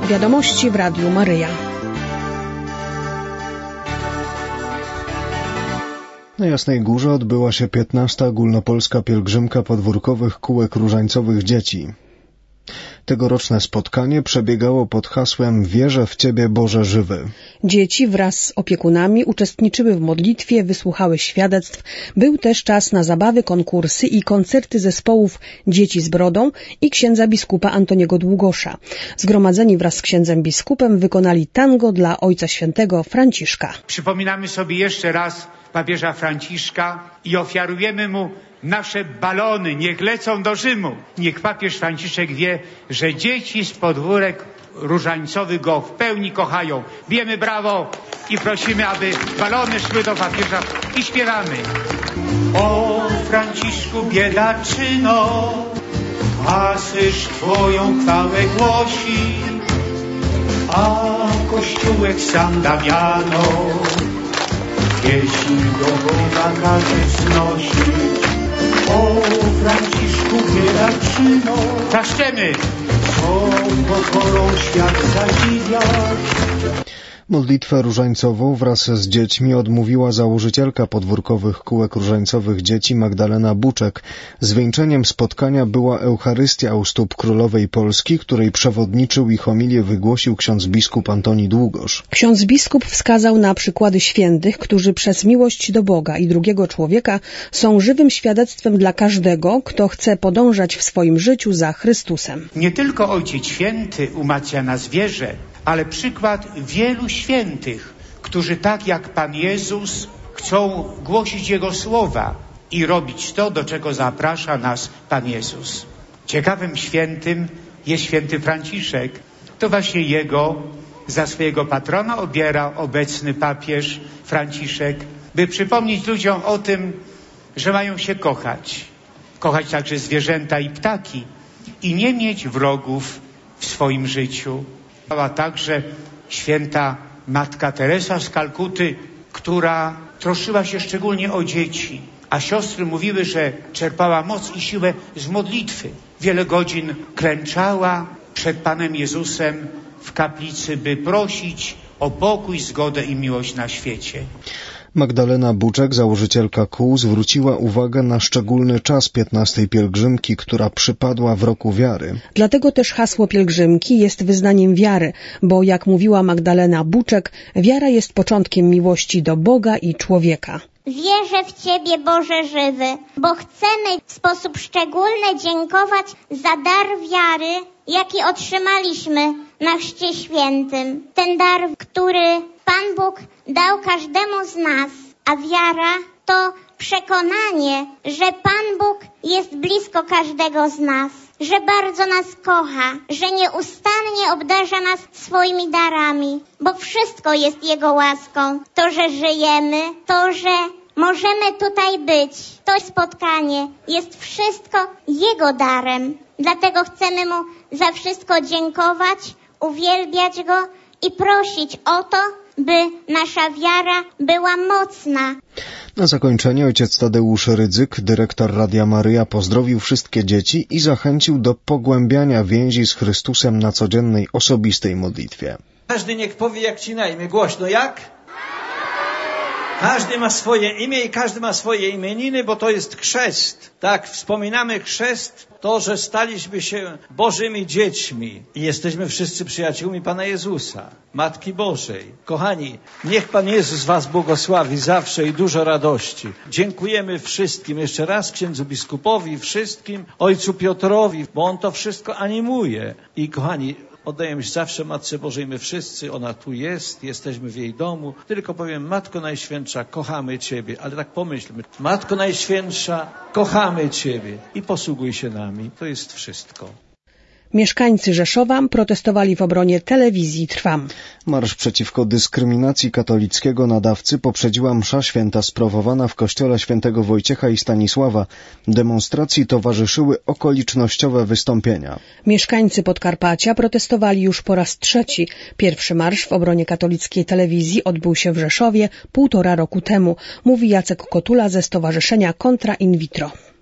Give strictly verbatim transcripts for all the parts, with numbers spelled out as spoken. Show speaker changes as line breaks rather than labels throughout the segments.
Wiadomości w Radiu Maryja.
Na Jasnej Górze odbyła się piętnasta ogólnopolska pielgrzymka podwórkowych kółek różańcowych dzieci. Tegoroczne spotkanie przebiegało pod hasłem „Wierzę w Ciebie, Boże żywy”.
Dzieci wraz z opiekunami uczestniczyły w modlitwie, wysłuchały świadectw. Był też czas na zabawy, konkursy i koncerty zespołów Dzieci z Brodą i księdza biskupa Antoniego Długosza. Zgromadzeni wraz z księdzem biskupem wykonali tango dla Ojca Świętego Franciszka.
Przypominamy sobie jeszcze raz papieża Franciszka i ofiarujemy mu nasze balony, niech lecą do Rzymu. Niech papież Franciszek wie, że dzieci z podwórek różańcowych go w pełni kochają. Bijemy brawo i prosimy, aby balony szły do papieża i śpiewamy. O Franciszku biedaczyno, Asyż Twoją chwałę głosi, a Kościółek sam Damiano pieśń do Boga każe wznosić. O Franciszku biedaczyno, klaszczemy, co pokorą świat zadziwiać.
Modlitwę różańcową wraz z dziećmi odmówiła założycielka podwórkowych kółek różańcowych dzieci Magdalena Buczek. Zwieńczeniem spotkania była Eucharystia u stóp Królowej Polski, której przewodniczył i homilię wygłosił ksiądz biskup Antoni Długosz.
Ksiądz biskup wskazał na przykłady świętych, którzy przez miłość do Boga i drugiego człowieka są żywym świadectwem dla każdego, kto chce podążać w swoim życiu za Chrystusem.
Nie tylko Ojciec Święty umacnia nas wierze, ale przykład wielu świętych, którzy tak jak Pan Jezus chcą głosić Jego słowa i robić to, do czego zaprasza nas Pan Jezus. Ciekawym świętym jest święty Franciszek. To właśnie Jego za swojego patrona obiera obecny papież Franciszek, by przypomnieć ludziom o tym, że mają się kochać. Kochać także zwierzęta i ptaki i nie mieć wrogów w swoim życiu. Była także święta Matka Teresa z Kalkuty, która troszczyła się szczególnie o dzieci, a siostry mówiły, że czerpała moc i siłę z modlitwy. Wiele godzin klęczała przed Panem Jezusem w kaplicy, by prosić o pokój, zgodę i miłość na świecie.
Magdalena Buczek, założycielka kół, zwróciła uwagę na szczególny czas piętnastej pielgrzymki, która przypadła w roku wiary.
Dlatego też hasło pielgrzymki jest wyznaniem wiary, bo jak mówiła Magdalena Buczek, wiara jest początkiem miłości do Boga i człowieka.
Wierzę w Ciebie, Boże żywy, bo chcemy w sposób szczególny dziękować za dar wiary, jaki otrzymaliśmy na Chrzcie Świętym. Ten dar, który Pan Bóg dał każdemu z nas, a wiara to przekonanie, że Pan Bóg jest blisko każdego z nas, że bardzo nas kocha, że nieustannie obdarza nas swoimi darami, bo wszystko jest Jego łaską. To, że żyjemy, to, że możemy tutaj być, to spotkanie jest wszystko Jego darem. Dlatego chcemy Mu za wszystko dziękować, uwielbiać Go i prosić o to, by nasza wiara była mocna.
Na zakończenie ojciec Tadeusz Rydzyk, dyrektor Radia Maryja, pozdrowił wszystkie dzieci i zachęcił do pogłębiania więzi z Chrystusem na codziennej, osobistej modlitwie.
Każdy niech powie jak ci na imię, głośno jak? Każdy ma swoje imię i każdy ma swoje imieniny, bo to jest chrzest. Tak, wspominamy chrzest, to, że staliśmy się Bożymi dziećmi i jesteśmy wszyscy przyjaciółmi Pana Jezusa, Matki Bożej. Kochani, niech Pan Jezus was błogosławi zawsze i dużo radości. Dziękujemy wszystkim, jeszcze raz księdzu biskupowi, wszystkim, ojcu Piotrowi, bo on to wszystko animuje. I kochani, oddajemy się zawsze Matce Bożej, my wszyscy, ona tu jest, jesteśmy w jej domu. Tylko powiem, Matko Najświętsza, kochamy Ciebie, ale tak pomyślmy, Matko Najświętsza, kochamy Ciebie i posługuj się nami. To jest wszystko.
Mieszkańcy Rzeszowa protestowali w obronie telewizji Trwam.
Marsz przeciwko dyskryminacji katolickiego nadawcy poprzedziła msza święta sprawowana w kościele świętego Wojciecha i Stanisława. Demonstracji towarzyszyły okolicznościowe wystąpienia.
Mieszkańcy Podkarpacia protestowali już po raz trzeci. Pierwszy marsz w obronie katolickiej telewizji odbył się w Rzeszowie półtora roku temu, mówi Jacek Kotula ze Stowarzyszenia Kontra in vitro.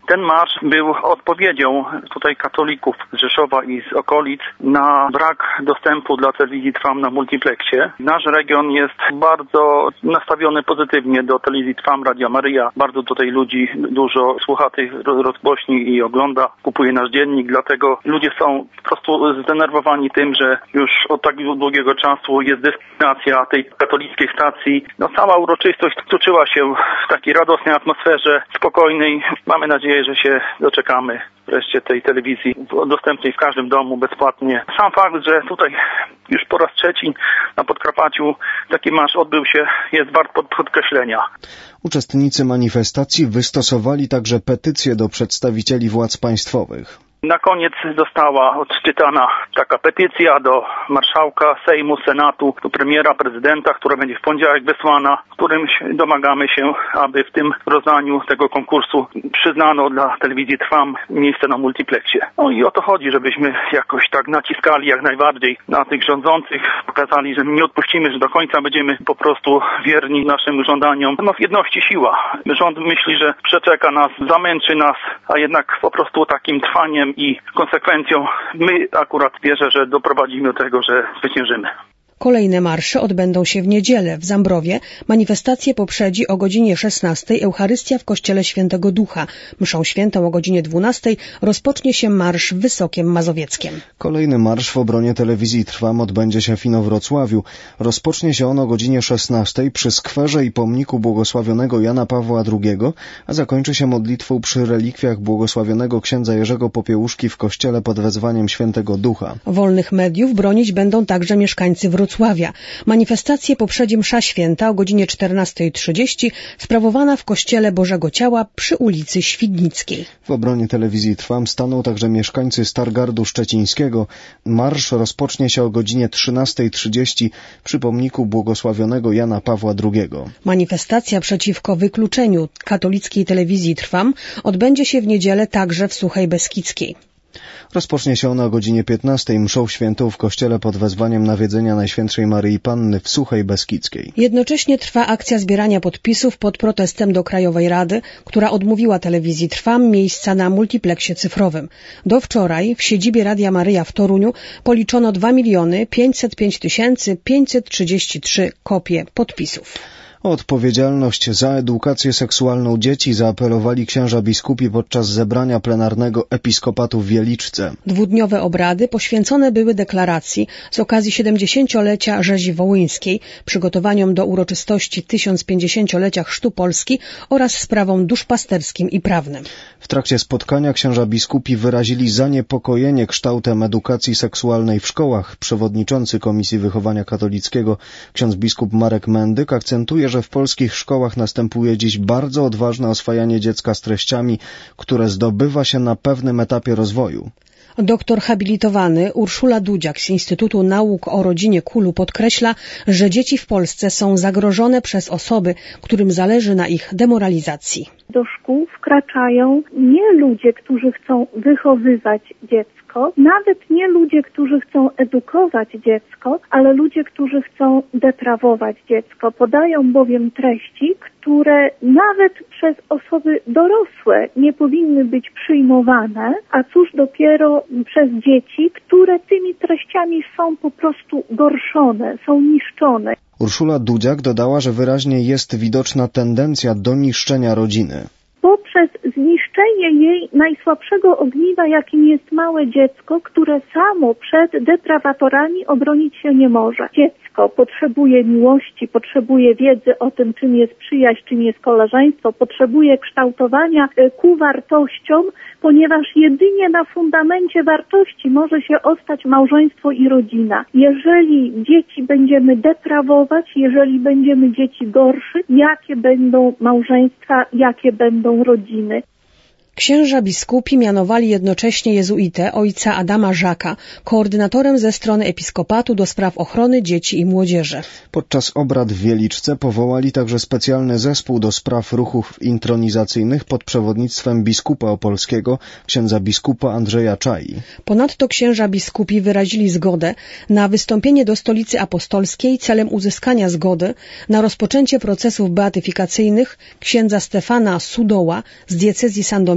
Ten marsz był odpowiedzią tutaj katolików z Rzeszowa i z okolic na brak dostępu dla telewizji Trwam na multiplexie. Nasz region jest bardzo nastawiony pozytywnie do telewizji Trwam, Radia Maryja. Bardzo tutaj ludzi dużo słucha tych rozgłośni i ogląda, kupuje nasz dziennik, dlatego ludzie są po prostu zdenerwowani tym, że już od tak długiego czasu jest dyskryminacja tej katolickiej stacji. No cała uroczystość toczyła się w takiej radosnej atmosferze, spokojnej. Mamy nadzieję, że się doczekamy wreszcie tej telewizji dostępnej w każdym domu bezpłatnie. Sam fakt, że tutaj już po raz trzeci na Podkarpaciu taki marsz odbył się, jest wart podkreślenia.
Uczestnicy manifestacji wystosowali także petycję do przedstawicieli władz państwowych.
Na koniec została odczytana taka petycja do marszałka Sejmu, Senatu, do premiera, prezydenta, która będzie w poniedziałek wysłana, w którym domagamy się, aby w tym rozdaniu tego konkursu przyznano dla telewizji Trwam miejsce na multiplexie. No i o to chodzi, żebyśmy jakoś tak naciskali jak najbardziej na tych rządzących, pokazali, że nie odpuścimy, że do końca będziemy po prostu wierni naszym żądaniom. No w jedności siła. Rząd myśli, że przeczeka nas, zamęczy nas, a jednak po prostu takim trwaniem i konsekwencją my akurat wierzę, że doprowadzimy do tego, że zwyciężymy.
Kolejne marsze odbędą się w niedzielę w Zambrowie. Manifestację poprzedzi o godzinie szesnastej Eucharystia w Kościele Świętego Ducha. Mszą świętą o godzinie dwunastej rozpocznie się marsz w Wysokiem Mazowieckiem.
Kolejny marsz w obronie telewizji Trwam odbędzie się w Inowrocławiu. Rozpocznie się on o godzinie szesnastej przy skwerze i pomniku błogosławionego Jana Pawła drugiego, a zakończy się modlitwą przy relikwiach błogosławionego księdza Jerzego Popiełuszki w kościele pod wezwaniem Świętego Ducha.
Wolnych mediów bronić będą także mieszkańcy Wrocławia. Manifestację poprzedzi msza święta o godzinie czternastej trzydzieści sprawowana w Kościele Bożego Ciała przy ulicy Świdnickiej.
W obronie telewizji Trwam staną także mieszkańcy Stargardu Szczecińskiego. Marsz rozpocznie się o godzinie trzynastej trzydzieści przy pomniku błogosławionego Jana Pawła drugiego.
Manifestacja przeciwko wykluczeniu katolickiej telewizji Trwam odbędzie się w niedzielę także w Suchej Beskidzkiej.
Rozpocznie się ona o godzinie piętnastej mszą świętą w kościele pod wezwaniem nawiedzenia Najświętszej Maryi Panny w Suchej Beskidzkiej.
Jednocześnie trwa akcja zbierania podpisów pod protestem do Krajowej Rady, która odmówiła telewizji Trwam miejsca na multiplexie cyfrowym. Do wczoraj w siedzibie Radia Maryja w Toruniu policzono dwa miliony pięćset pięć tysięcy pięćset trzydzieści trzy kopie podpisów.
O odpowiedzialność za edukację seksualną dzieci zaapelowali księża biskupi podczas zebrania plenarnego Episkopatu w Wieliczce.
Dwudniowe obrady poświęcone były deklaracji z okazji siedemdziesięciolecia rzezi wołyńskiej, przygotowaniom do uroczystości tysiąc pięćdziesięciolecia Chrztu Polski oraz sprawom duszpasterskim i prawnym.
W trakcie spotkania księża biskupi wyrazili zaniepokojenie kształtem edukacji seksualnej w szkołach. Przewodniczący Komisji Wychowania Katolickiego ksiądz biskup Marek Mendyk akcentuje, że w polskich szkołach następuje dziś bardzo odważne oswajanie dziecka z treściami, które zdobywa się na pewnym etapie rozwoju.
Doktor habilitowany Urszula Dudziak z Instytutu Nauk o Rodzinie Kulu podkreśla, że dzieci w Polsce są zagrożone przez osoby, którym zależy na ich demoralizacji.
Do szkół wkraczają nie ludzie, którzy chcą wychowywać dziecko, nawet nie ludzie, którzy chcą edukować dziecko, ale ludzie, którzy chcą deprawować dziecko. Podają bowiem treści, które nawet przez osoby dorosłe nie powinny być przyjmowane, a cóż dopiero przez dzieci, które tymi treściami są po prostu gorszone, są niszczone.
Urszula Dudziak dodała, że wyraźnie jest widoczna tendencja do niszczenia rodziny.
Poprzez zniszczenie jej najsłabszego ogniwa, jakim jest małe dziecko, które samo przed deprawatorami obronić się nie może. Dziecko potrzebuje miłości, potrzebuje wiedzy o tym, czym jest przyjaźń, czym jest koleżeństwo, potrzebuje kształtowania ku wartościom, ponieważ jedynie na fundamencie wartości może się ostać małżeństwo i rodzina. Jeżeli dzieci będziemy deprawować, jeżeli będziemy dzieci gorszy, jakie będą małżeństwa, jakie będą rodziny?
Księża biskupi mianowali jednocześnie jezuitę ojca Adama Żaka koordynatorem ze strony Episkopatu do spraw ochrony dzieci i młodzieży.
Podczas obrad w Wieliczce powołali także specjalny zespół do spraw ruchów intronizacyjnych pod przewodnictwem biskupa opolskiego, księdza biskupa Andrzeja Czai.
Ponadto księża biskupi wyrazili zgodę na wystąpienie do Stolicy Apostolskiej celem uzyskania zgody na rozpoczęcie procesów beatyfikacyjnych księdza Stefana Sudoła z diecezji sandomierskiej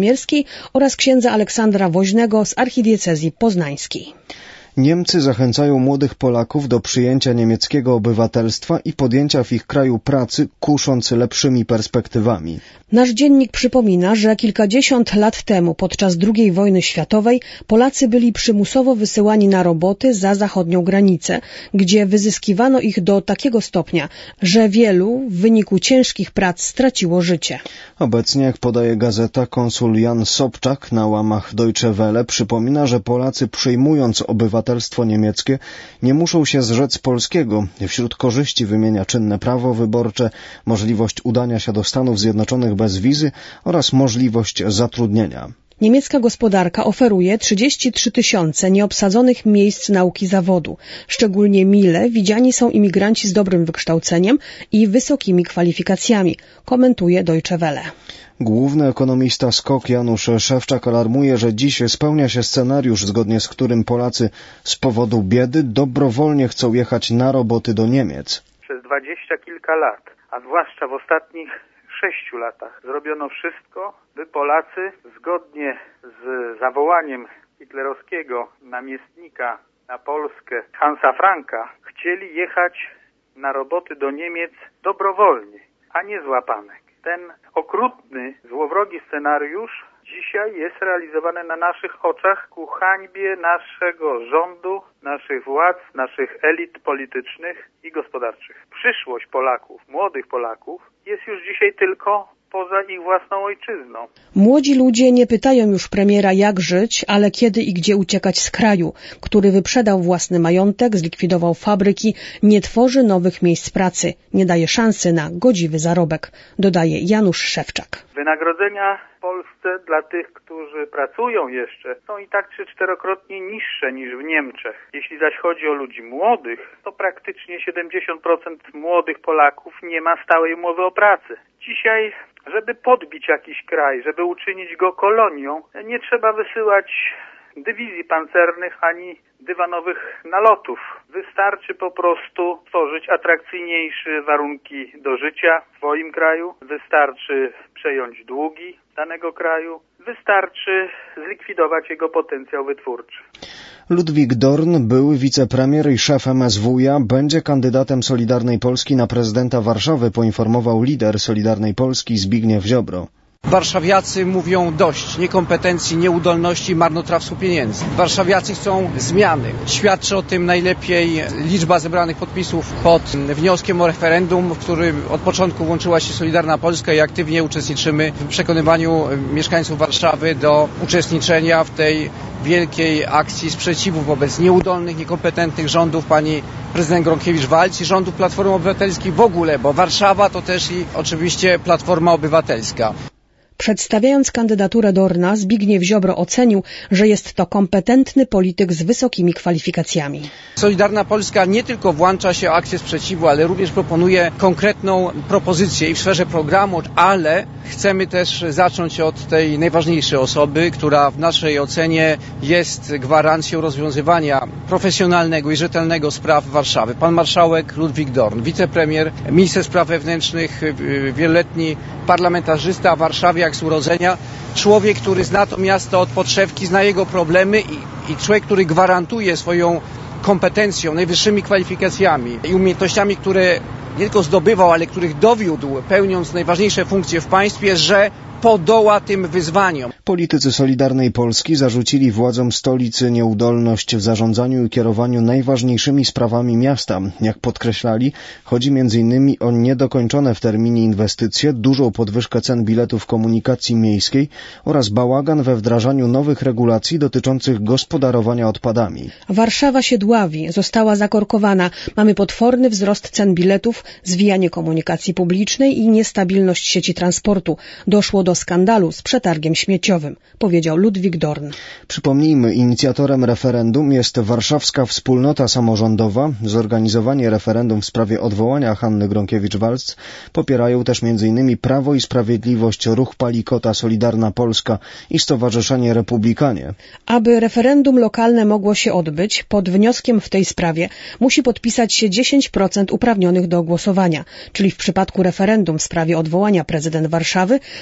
sandomierskiej oraz księdza Aleksandra Woźnego z archidiecezji poznańskiej.
Niemcy zachęcają młodych Polaków do przyjęcia niemieckiego obywatelstwa i podjęcia w ich kraju pracy, kusząc lepszymi perspektywami.
Nasz dziennik przypomina, że kilkadziesiąt lat temu, podczas drugiej wojny światowej, Polacy byli przymusowo wysyłani na roboty za zachodnią granicę, gdzie wyzyskiwano ich do takiego stopnia, że wielu w wyniku ciężkich prac straciło życie.
Obecnie, jak podaje gazeta, konsul Jan Sobczak na łamach Deutsche Welle przypomina, że Polacy, przyjmując obywatelstwo niemieckie, nie muszą się zrzec polskiego. Wśród korzyści wymienia czynne prawo wyborcze, możliwość udania się do Stanów Zjednoczonych bez wizy oraz możliwość zatrudnienia.
Niemiecka gospodarka oferuje trzydzieści trzy tysiące nieobsadzonych miejsc nauki zawodu. Szczególnie mile widziani są imigranci z dobrym wykształceniem i wysokimi kwalifikacjami, komentuje Deutsche Welle.
Główny ekonomista S K O K Janusz Szewczak alarmuje, że dziś spełnia się scenariusz, zgodnie z którym Polacy z powodu biedy dobrowolnie chcą jechać na roboty do Niemiec.
Przez dwadzieścia kilka lat, a zwłaszcza w ostatnich sześciu latach, zrobiono wszystko, by Polacy zgodnie z zawołaniem hitlerowskiego namiestnika na Polskę Hansa Franka chcieli jechać na roboty do Niemiec dobrowolnie, a nie złapanek. Ten okrutny, złowrogi scenariusz dzisiaj jest realizowany na naszych oczach ku hańbie naszego rządu, naszych władz, naszych elit politycznych i gospodarczych. Przyszłość Polaków, młodych Polaków, jest już dzisiaj tylko poza ich własną ojczyzną.
Młodzi ludzie nie pytają już premiera, jak żyć, ale kiedy i gdzie uciekać z kraju, który wyprzedał własny majątek, zlikwidował fabryki, nie tworzy nowych miejsc pracy, nie daje szansy na godziwy zarobek, dodaje Janusz Szewczak.
Wynagrodzenia w Polsce dla tych, którzy pracują jeszcze, są i tak trzy czterokrotnie niższe niż w Niemczech. Jeśli zaś chodzi o ludzi młodych, to praktycznie siedemdziesiąt procent młodych Polaków nie ma stałej umowy o pracę. Dzisiaj, żeby podbić jakiś kraj, żeby uczynić go kolonią, nie trzeba wysyłać dywizji pancernych ani dywanowych nalotów. Wystarczy po prostu stworzyć atrakcyjniejsze warunki do życia w swoim kraju, wystarczy przejąć długi danego kraju, wystarczy zlikwidować jego potencjał wytwórczy.
Ludwik Dorn, były wicepremier i szef M S W iA, będzie kandydatem Solidarnej Polski na prezydenta Warszawy, poinformował lider Solidarnej Polski Zbigniew Ziobro.
Warszawiacy mówią dość niekompetencji, nieudolności, marnotrawstwa pieniędzy. Warszawiacy chcą zmiany. Świadczy o tym najlepiej liczba zebranych podpisów pod wnioskiem o referendum, w którym od początku włączyła się Solidarna Polska i aktywnie uczestniczymy w przekonywaniu mieszkańców Warszawy do uczestniczenia w tej wielkiej akcji sprzeciwu wobec nieudolnych, niekompetentnych rządów pani prezydent Gronkiewicz-Waltz i rządów Platformy Obywatelskiej w ogóle, bo Warszawa to też i oczywiście Platforma Obywatelska.
Przedstawiając kandydaturę Dorna, Zbigniew Ziobro ocenił, że jest to kompetentny polityk z wysokimi kwalifikacjami.
Solidarna Polska nie tylko włącza się w akcję sprzeciwu, ale również proponuje konkretną propozycję i w sferze programu, ale chcemy też zacząć od tej najważniejszej osoby, która w naszej ocenie jest gwarancją rozwiązywania profesjonalnego i rzetelnego spraw Warszawy. Pan marszałek Ludwik Dorn, wicepremier, minister spraw wewnętrznych, wieloletni parlamentarzysta w Warszawie jak z urodzenia, człowiek, który zna to miasto od podszewki, zna jego problemy i, i człowiek, który gwarantuje swoją kompetencją, najwyższymi kwalifikacjami i umiejętnościami, które nie tylko zdobywał, ale których dowiódł, pełniąc najważniejsze funkcje w państwie, że podoła tym wyzwaniom.
Politycy Solidarnej Polski zarzucili władzom stolicy nieudolność w zarządzaniu i kierowaniu najważniejszymi sprawami miasta. Jak podkreślali, chodzi między innymi o niedokończone w terminie inwestycje, dużą podwyżkę cen biletów komunikacji miejskiej oraz bałagan we wdrażaniu nowych regulacji dotyczących gospodarowania odpadami.
Warszawa się dławi, została zakorkowana. Mamy potworny wzrost cen biletów, zwijanie komunikacji publicznej i niestabilność sieci transportu. Doszło do skandalu z przetargiem śmieciowym, powiedział Ludwik Dorn.
Przypomnijmy, inicjatorem referendum jest Warszawska Wspólnota Samorządowa. Zorganizowanie referendum w sprawie odwołania Hanny Gronkiewicz-Waltz popierają też między innymi Prawo i Sprawiedliwość, Ruch Palikota, Solidarna Polska i Stowarzyszenie Republikanie.
Aby referendum lokalne mogło się odbyć, pod wnioskiem w tej sprawie musi podpisać się dziesięć procent uprawnionych do głosowania, czyli w przypadku referendum w sprawie odwołania prezydent Warszawy musi to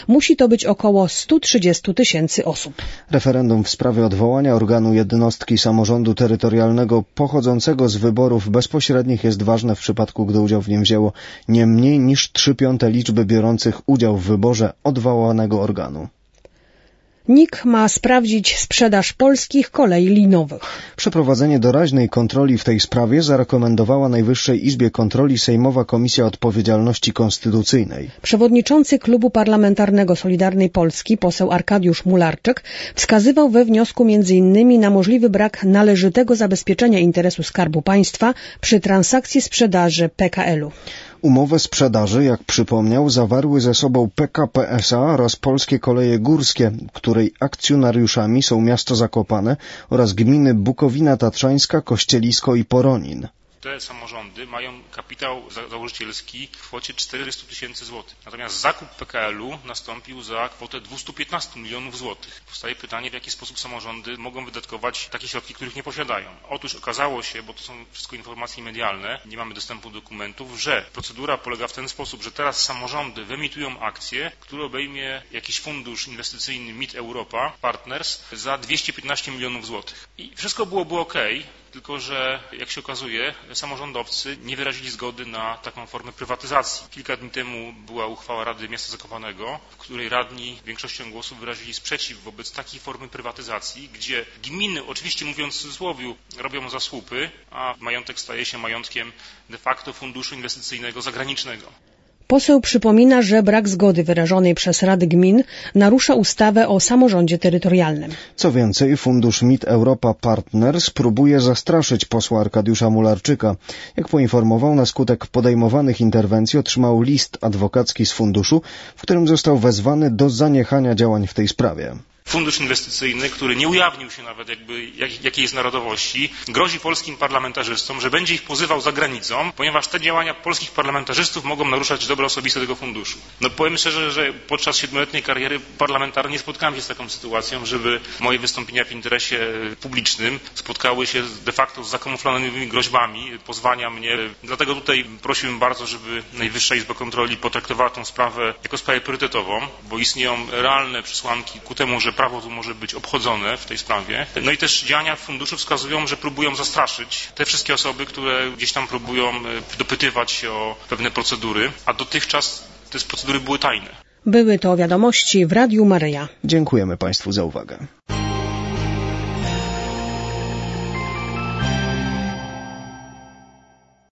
to być około sto trzydzieści tysięcy osób.
Referendum w sprawie odwołania organu jednostki samorządu terytorialnego pochodzącego z wyborów bezpośrednich jest ważne w przypadku, gdy udział w nim wzięło nie mniej niż trzy piąte liczby biorących udział w wyborze odwołanego organu.
N I K ma sprawdzić sprzedaż polskich kolei linowych.
Przeprowadzenie doraźnej kontroli w tej sprawie zarekomendowała Najwyższej Izbie Kontroli Sejmowa Komisja Odpowiedzialności Konstytucyjnej.
Przewodniczący Klubu Parlamentarnego Solidarnej Polski, poseł Arkadiusz Mularczyk, wskazywał we wniosku między innymi na możliwy brak należytego zabezpieczenia interesu Skarbu Państwa przy transakcji sprzedaży P K L u.
Umowę sprzedaży, jak przypomniał, zawarły ze sobą P K P S A oraz Polskie Koleje Górskie, której akcjonariuszami są miasto Zakopane oraz gminy Bukowina Tatrzańska, Kościelisko i Poronin.
Te samorządy mają kapitał założycielski w kwocie czterysta tysięcy złotych. Natomiast zakup P K L u nastąpił za kwotę dwieście piętnaście milionów złotych. Powstaje pytanie, w jaki sposób samorządy mogą wydatkować takie środki, których nie posiadają. Otóż okazało się, bo to są wszystko informacje medialne, nie mamy dostępu do dokumentów, że procedura polega w ten sposób, że teraz samorządy wyemitują akcje, które obejmie jakiś fundusz inwestycyjny M I T Europa Partners za dwieście piętnaście milionów złotych. I wszystko byłoby okej. Tylko że, jak się okazuje, samorządowcy nie wyrazili zgody na taką formę prywatyzacji. Kilka dni temu była uchwała Rady Miasta Zakopanego, w której radni większością głosów wyrazili sprzeciw wobec takiej formy prywatyzacji, gdzie gminy, oczywiście mówiąc w cudzysłowie, robią zasłupy, a majątek staje się majątkiem de facto funduszu inwestycyjnego zagranicznego.
Poseł przypomina, że brak zgody wyrażonej przez Rady Gmin narusza ustawę o samorządzie terytorialnym.
Co więcej, fundusz M I T Europa Partners próbuje zastraszyć posła Arkadiusza Mularczyka. Jak poinformował, na skutek podejmowanych interwencji otrzymał list adwokacki z funduszu, w którym został wezwany do zaniechania działań w tej sprawie.
Fundusz inwestycyjny, który nie ujawnił się nawet jakby jak, jakiej jest narodowości, grozi polskim parlamentarzystom, że będzie ich pozywał za granicą, ponieważ te działania polskich parlamentarzystów mogą naruszać dobro osobiste tego funduszu. No powiem szczerze, że podczas siedmioletniej kariery parlamentarnej nie spotkałem się z taką sytuacją, żeby moje wystąpienia w interesie publicznym spotkały się de facto z zakamuflowanymi groźbami, pozwania mnie. Dlatego tutaj prosiłbym bardzo, żeby Najwyższa Izba Kontroli potraktowała tę sprawę jako sprawę priorytetową, bo istnieją realne przesłanki ku temu, że prawo tu może być obchodzone w tej sprawie. No i też działania funduszu wskazują, że próbują zastraszyć te wszystkie osoby, które gdzieś tam próbują dopytywać się o pewne procedury, a dotychczas te procedury były tajne.
Były to wiadomości w Radiu Maryja.
Dziękujemy Państwu za uwagę.